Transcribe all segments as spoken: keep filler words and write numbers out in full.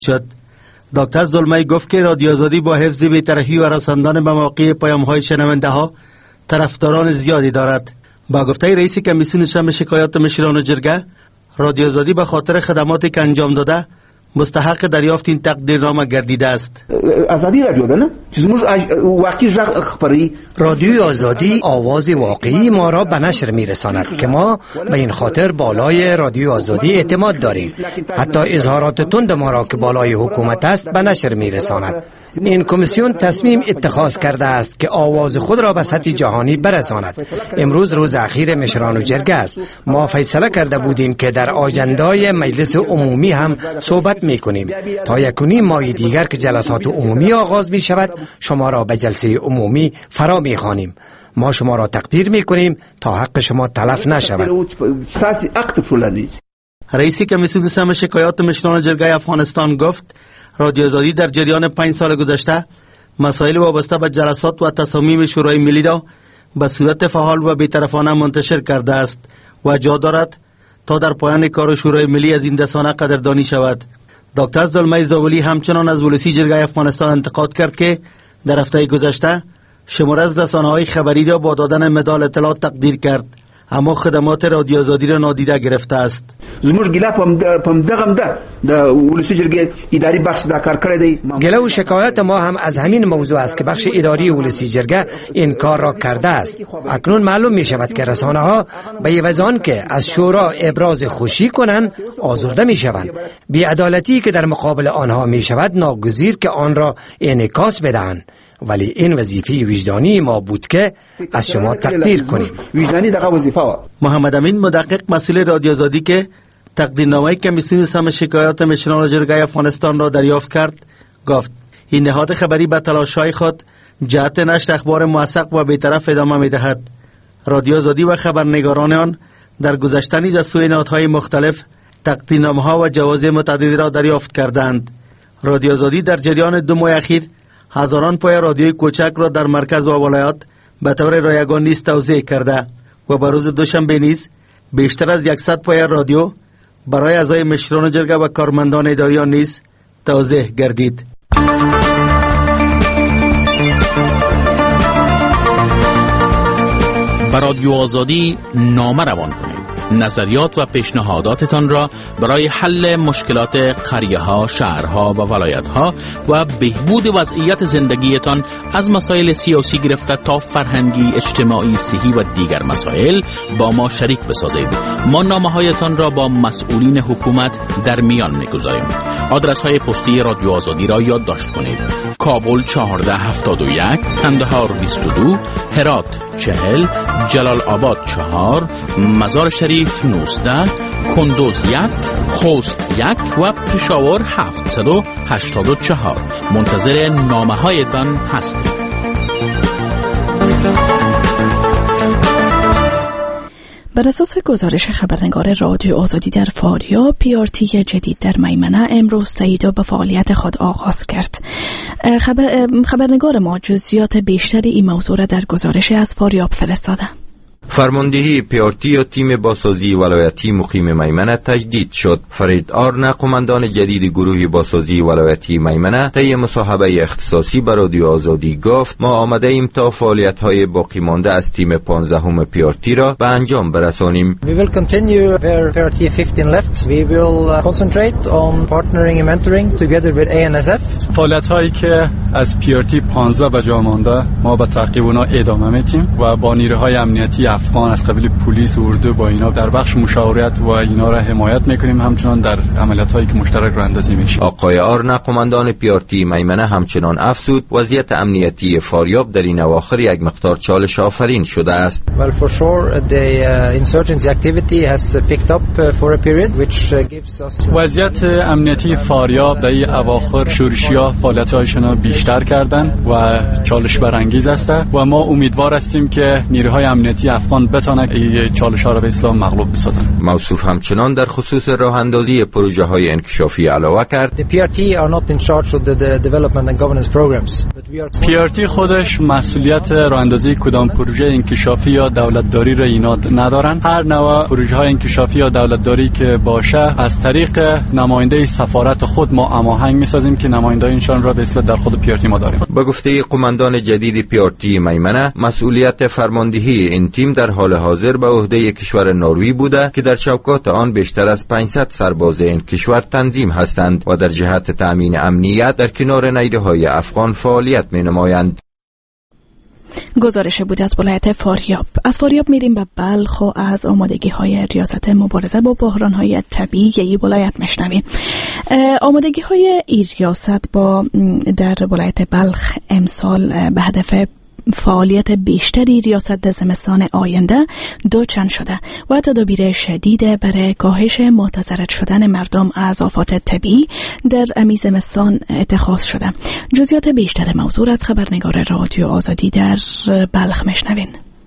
شد. دکتر زلمی گفت که رادیو آزادی با حفظ بی‌طرفی و رساندن به موقع پیام‌های شنونده ها طرفداران زیادی دارد. با گفته رئیس کمیسیون شرم شکایات مشران جرگه، رادیو آزادی به خاطر خدماتی که انجام داده مستحق دریافت این تقدیرنامه گردیده است. آزادی رادیو ده نه چیزموز واقعی ژغ خبری رادیو آزادی آواز واقعی ما را به نشر میرساند که ما به این خاطر بالای رادیو آزادی اعتماد داریم. حتی اظهارات تند ما را که بالای حکومت است به نشر میرساند. این کمیسیون تصمیم اتخاذ کرده است که آواز خود را به سطح جهانی برساند. امروز روز اخیر مشران و جرگه است. ما فیصله کرده بودیم که در آجندای مجلس عمومی هم صحبت میکنیم. تا یکونی ماه دیگر که جلسات عمومی آغاز می شود شما را به جلسه عمومی فرا میخوانیم. ما شما را تقدیر میکنیم تا حق شما تلف نشود. رئیس کمیسیون شرم شکایات مشران جرگه افغانستان گفت رادیو آزادی در جریان پنج سال گذشته مسائل وابسته به جلسات و تصامیم شورای ملی را به صورت فعال و بی‌طرفانه منتشر کرده است و جا دارد تا در پایان کار شورای ملی از این رسانه قدردانی شود. دکتر زلمی زاولی همچنان از ولسی جرگه افغانستان انتقاد کرد که در هفته گذشته شمار از رسانه‌های خبری را با دادن مدال اطلاعات تقدیر کرد، اما خدمات رادیو آزادی را نادیده گرفته است. زموږ ګیله پم دغم ده د ولسی جرګې اداري بخش دا کار کړی دی. گله و شکایت ما هم از همین موضوع است که بخش اداری ولسی جرګه این کار را کرده است. اکنون معلوم می شود که رسانه ها به عوض آن که از شورا ابراز خوشی کنند آزرده می شوند. بی عدالتی که در مقابل آنها می شود ناگزیر که آن را انعکاس بدهند. ولی این وظیفه وجدانی ما بود که از شما تقدیر کنیم. وجدانی دغه وظیفه. محمد امین مدقق مسئول رادیو آزادی که تقدیرنامه کمیسیون شرم شکایات مشران جرگه افغانستان را دریافت کرد گفت این نهاد خبری به تلاش‌های خود جهت نشر اخبار موثق و بی‌طرف ادامه می‌دهد. رادیو آزادی و خبرنگاران آن در گذشته نیز از سوی نهادهای مختلف تقدیرنامه‌ها و جوایز متعددی را دریافت کردند. رادیو آزادی در جریان دو ماه اخیر هزاران پای رادیوی کوچک را در مرکز و ولایات به طور رایگان نیز توزیع کرده و به روز دوشنبه نیز بیشتر از صد پای رادیو برای اعضای مشران جرگه و کارمندان اداری نیز توزیع گردید. به رادیو آزادی نامه روان کنید. نظریات و پیشنهاداتتان را برای حل مشکلات قریه‌ها، شهرها و ولایت‌ها و بهبود وضعیت زندگیتان از مسائل سیاسی گرفته تا فرهنگی، اجتماعی، صحی و دیگر مسائل با ما شریک بسازید. ما نامه‌هایتان را با مسئولین حکومت در میان می‌گذاریم. آدرس‌های پستی رادیو آزادی را یادداشت کنید: کابل چهارده هفتاد و یک، کندهار بیست و دو، هرات چهل، جلال آباد چهار، مزار شریف نوزده، کندوز یک، خوست یک و پشاور هفتصد و هشتاد و چهار. منتظر نامه هایتان هستیم. بر اساس گزارش خبرنگار رادیو آزادی در فاریاب، پیارتی جدید در میمنه امروز تایید به فعالیت خود آغاز کرد. خبر خبرنگار ما جزئیات بیشتری این موضوع را در گزارش از فاریاب فرستاده. فرماندهی پیارتی یا تیم بازسازی ولایتی مقیم میمنه تجدید شد. فرید آرنه قماندان جدید گروه بازسازی ولایتی میمنه طی مصاحبه اختصاصی بر رادیو آزادی گفت ما آمده ایم تا فعالیت‌های باقی مانده از تیم پانزدهم پیارتی را به انجام برسانیم. We will continue where P R T fifteen left. We will concentrate on partnering and mentoring together with A N S F. فعالیت‌هایی که از پیارتی پانزده به جا مانده ما به تعقیب اونها ادامه میدیم و با نیروهای امنیتی افغان از قبیل پلیس و اردو با اینا در بخش مشاورت و اینا را حمایت میکنیم، همچنان در عملیات‌هایی که مشترک راه اندازی میشه. آقای آرنه قماندان پیارتی میمنه همچنان افزود وضعیت امنیتی فاریاب در این اواخر یک مقدار چالش آفرین شده است. Well for sure the uh, insurgency activity has picked up uh, for a period which uh, gives us وضعیت امنیتی فاریاب در این اواخر شورشیا فعالیت‌هایشون بیشتر کردن و چالش برانگیز است و ما امیدوار هستیم که نیروهای امنیتی افغان بتونه این چالش‌ها را به اسلام مغلوب بسازن. موصوف همچنان در خصوص راه اندازی پروژه‌های انکشافی علاوه کرد. The P R T are not in charge of the, the development and governance programs. پی آر تی خودش مسئولیت راه اندازی کدام پروژه انکشافی یا دولتداری را اینا ندارن. هر نوع پروژه های انکشافی یا دولتداری که باشه از طریق نماینده سفارت خود ما هماهنگ می‌سازیم که نماینده اینشان را به اصطلاح در خود پی آر تی ما داریم. با گفته قماندان جدید پی آر تی میمنه، مسئولیت فرماندهی این تیم در حال حاضر به عهده کشور نروژ بوده که در چوکات آن بیشتر از پانصد سرباز این کشور تنظیم هستند و در جهت تأمین امنیت در کنار نیروهای افغان فعالیت می‌نمایند. گزارش بود از ولایت فاریاب. از فاریاب میریم به بلخ و از آمادگی های ریاست مبارزه با بحران های طبیعی این ولایت میشنویم. آمادگی های این ریاست با در ولایت بلخ امسال به هدف فعالیت بیشتری ریاست در زمستان آینده دو چند شده و تدابیر شدید برای کاهش متضرر شدن مردم از آفات طبیعی در امی زمستان اتخاذ شده. جزئیات بیشتر موضوع از خبرنگار رادیو آزادی در بلخ میشنوین.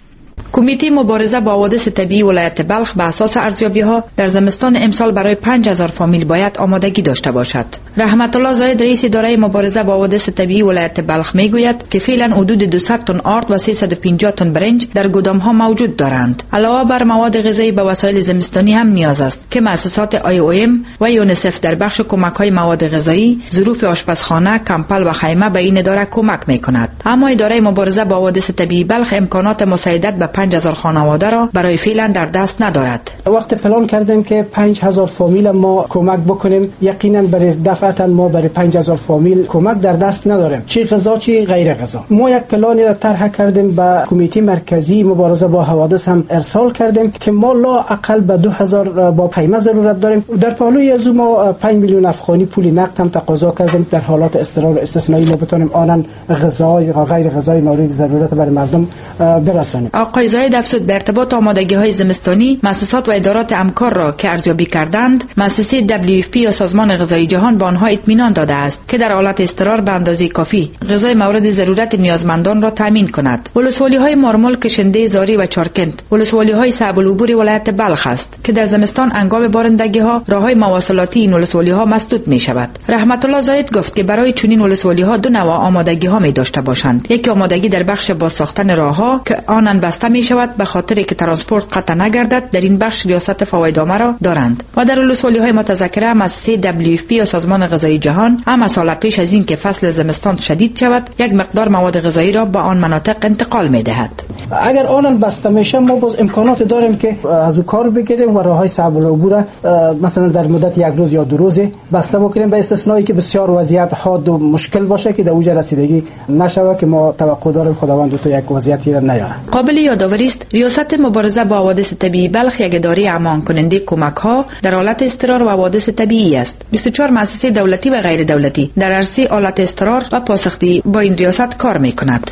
کمیته مبارزه با حوادث طبیعی ولایت بلخ به اساس ارزیابی‌ها در زمستان امسال برای پنج هزار فامیل باید آمادگی داشته باشد. رحمت الله زاید رئیس اداره مبارزه با حوادث طبیعی ولایت بلخ میگوید که فعلا حدود دویست تن آرد و سیصد و پنجاه تن برنج در گودام‌ها موجود دارند. علاوه بر مواد غذایی به وسایل زمستانی هم نیاز است که مؤسسات آی او ام و یونیسف در بخش کمک‌های مواد غذایی، ظروف آشپزخانه، کمپل و خیمه به این اداره کمک می‌کند. اما اداره مبارزه با حوادث طبیعی بلخ امکانات مساعدت به پنج هزار خانواده را برای فعلا در دست ندارد. وقت پلان کردیم که پنج هزار فامیل ما کمک بکنیم. یقینا برای دفعتا ما برای پنج هزار فامیل کمک در دست نداریم، چی غذا چی غیر غذا. ما یک پلانی را طرح کردیم به کمیته مرکزی مبارزه با حوادث هم ارسال کردیم که ما لا اقل به دو هزار با خیمه ضرورت داریم. در پالوی از ما پنج میلیون افغانی پول نقد هم تقاضا کردیم در حالات اضطرار استثنایی ما بتونیم آنن غذای و غیر غذای مورد ضرورت برای مردم برسانیم. آقای زاید افزود به ارتباط آمادگی‌های زمستانی مؤسسات و ادارات همکار را که ارزیابی کردند، مؤسسه دبلیو اف پی یا سازمان غذایی جهان به آنها اطمینان داده است که در حالت اضطرار به اندازه کافی غذای مورد ضرورت نیازمندان را تامین کند. ولسوالی‌های مارمول، کشنده، زاری و چارکند ولسوالی‌های صعب العبور ولایت بلخ است که در زمستان انگام بارندگی‌ها راه‌های مواصلاتی این ولسوالی‌ها مسدود می‌شود. رحمت الله زاید گفت که برای چنین ولسوالی‌ها دو نوع آمادگی‌ها می داشته باشند. یک آمادگی در بخش بازساختن راه‌ها که آنن بسته می‌شود به خاطر که ترانسپورت قطع نگردد، در این بخش ریاست فوایدنامه را دارند و در ولسوالی‌های متذکره مؤسسه دبلیو اف پی یا سازمان غذایی جهان هم سال پیش از این که فصل زمستان شدید شود یک مقدار مواد غذایی را به آن مناطق انتقال می‌دهد. اگر آنان بسته میشه ما باز امکانات داریم که از او کار بگیریم و راههای صعب العبور مثلا در مدت یک روز یا دو روز بسته بکنیم، به استثنایی که بسیار وضعیت حاد و مشکل باشه که در اوج رسیدگی نشوه که ما توقع داریم خداوند تو یک وضعیتی را نیاره. قابل یادآوری است ریاست مبارزه با حوادث طبیعی بلخ یک اداره امان کننده کمک ها در حالت اضطرار و حوادث طبیعی است. بیست و چهار مؤسسه دولتی و غیر دولتی در عرصه حالت اضطرار و پاسخگویی با این ریاست کار می‌کند.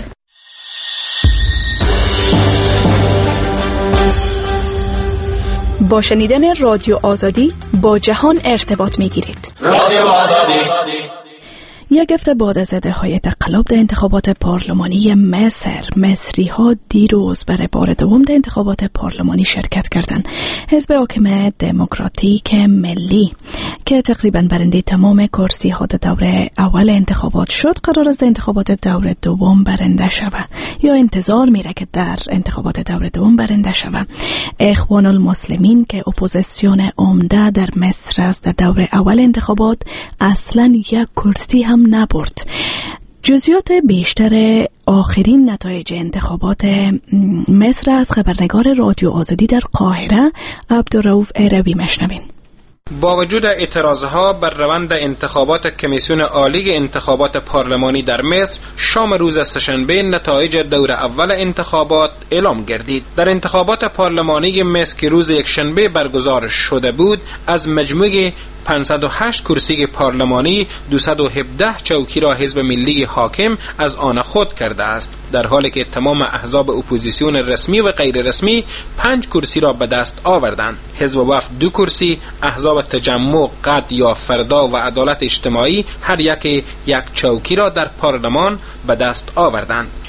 با شنیدن رادیو آزادی با جهان ارتباط می‌گیرید. رادیو آزادی. یک هفته بعد از ادعای تقلب در انتخابات پارلمانی مصر، مصری ها دیروز برای بار دوم در انتخابات پارلمانی شرکت کردند. حزب حاکم دموکراتیک ملی که تقریبا برنده تمام کرسی ها در دوره اول انتخابات شد، قرار است در انتخابات دوره دوم برنده شود یا انتظار میره که در انتخابات دوره دوم برنده شود. اخوان المسلمین که اپوزیسیون عمده در مصر است، در دوره اول انتخابات اصلا یک کرسی هم نبرد. جزئیات بیشتر آخرین نتایج انتخابات مصر از خبرنگار رادیو آزادی در قاهره عبدالرؤوف عربی مشنوین. با وجود اعتراضها بر روند انتخابات کمیسیون عالی انتخابات پارلمانی در مصر، شام روز سه‌شنبه نتایج دور اول انتخابات اعلام گردید. در انتخابات پارلمانی مصر که روز یکشنبه برگزار شده بود، از مجموع پانصد و هشت کرسی پارلمانی دویست و هفده چوکی را حزب ملی حاکم از آن خود کرده است، در حالی که تمام احزاب اپوزیسیون رسمی و غیر رسمی پنج کرسی را به دست آوردند. حزب وفد دو کرسی، احزاب تجمع، قد یا فردا و عدالت اجتماعی هر یک یک چوکی را در پارلمان به دست آوردند.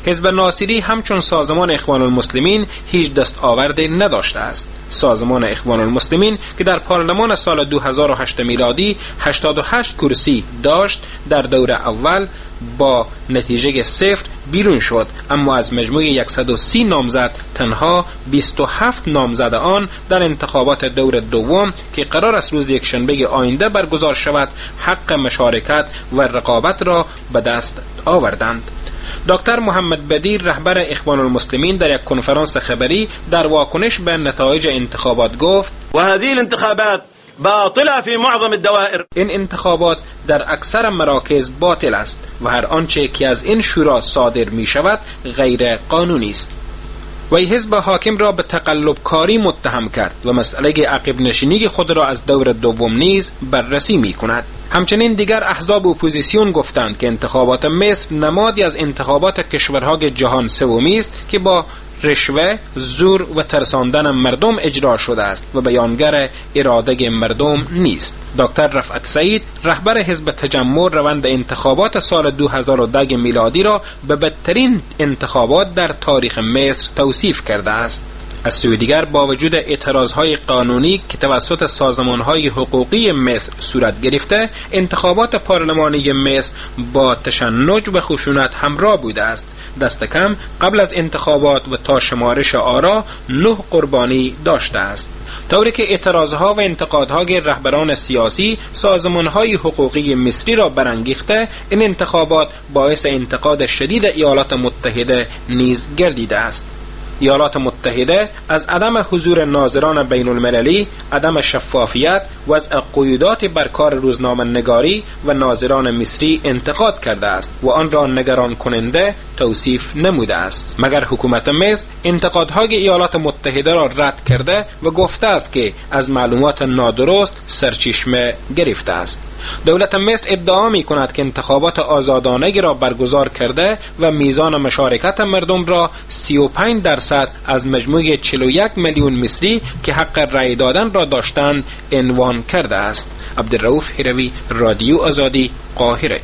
حزب ناصری همچون سازمان اخوان المسلمین هیچ دستاوردی نداشته است. سازمان اخوان المسلمین که در پارلمان سال دو هزار و هشت میلادی هشتاد و هشت کرسی داشت، در دور اول با نتیجه صفر بیرون شد، اما از مجموع صد و سی نامزد تنها بیست و هفت نامزد آن در انتخابات دور دوم که قرار است روز یکشنبه آینده برگزار شود حق مشارکت و رقابت را به دست آوردند. دکتر محمد بدیر رهبر اخوان المسلمین در یک کنفرانس خبری در واکنش به نتایج انتخابات گفت: و هذه الانتخابات باطله فی معظم الدوائر. این انتخابات در اکثر مراکز باطل است و هر آنچه که از این شورا صادر می شود غیر قانونی است. وی حزب حاکم را به تقلب کاری متهم کرد و مسئله عقب نشینی خود را از دور دوم نیز بررسی می کند. همچنین دیگر احزاب اپوزیسیون گفتند که انتخابات مصر نمادی از انتخابات کشورهای جهان سومی است که با رشوه، زور و ترساندن مردم اجرا شده است و بیانگر اراده مردم نیست. دکتر رفعت سعید رهبر حزب تجمع روند انتخابات سال دو هزار و ده میلادی را به بدترین انتخابات در تاریخ مصر توصیف کرده است. از سوی دیگر با وجود اعتراضهای قانونی که توسط سازمانهای حقوقی مصر صورت گرفته، انتخابات پارلمانی مصر با تشنج و خشونت همراه بوده است. دست کم قبل از انتخابات و تا شمارش آرا نه قربانی داشته است، طوری که اعتراضها و انتقادهای رهبران سیاسی سازمانهای حقوقی مصری را برانگیخته. این انتخابات باعث انتقاد شدید ایالات متحده نیز گردیده است. ایالات متحده از عدم حضور ناظران بین المللی، عدم شفافیت و از قیودات بر کار روزنامه‌نگاری و ناظران مصری انتقاد کرده است و آن را نگران کننده توصیف نموده است. مگر حکومت مصر انتقادهای ایالات متحده را رد کرده و گفته است که از معلومات نادرست سرچشمه گرفته است. دولت مصر ادعا می کند که انتخابات آزادانه را برگزار کرده و میزان مشارکت مردم را سی و پنج درصد از مجموع چهل و یک میلیون مصری که حق رأی دادن را داشتند عنوان کرده است. عبدالرؤوف هروی، رادیو آزادی، قاهره.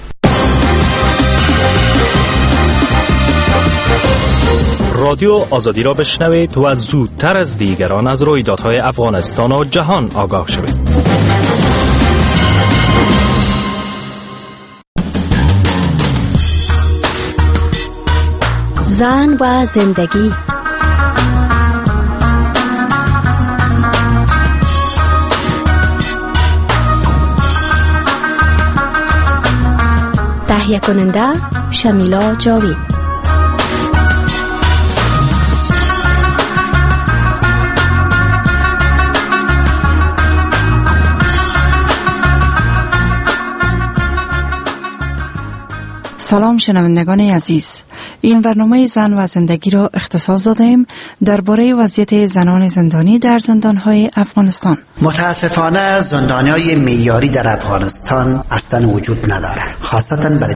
رادیو آزادی را بشنوید و زودتر از دیگران از رویدادهای افغانستان و جهان آگاه شوید. زن و زندگی. تهیه کننده شمیلا جاوید. سلام شنوندگان عزیز، این برنامه زن و زندگی را اختصاص دادیم درباره وضعیت زنان زندانی در زندانهای افغانستان. متاسفانه زندانیای معیاری در افغانستان اصلا وجود نداره، خاصتا برای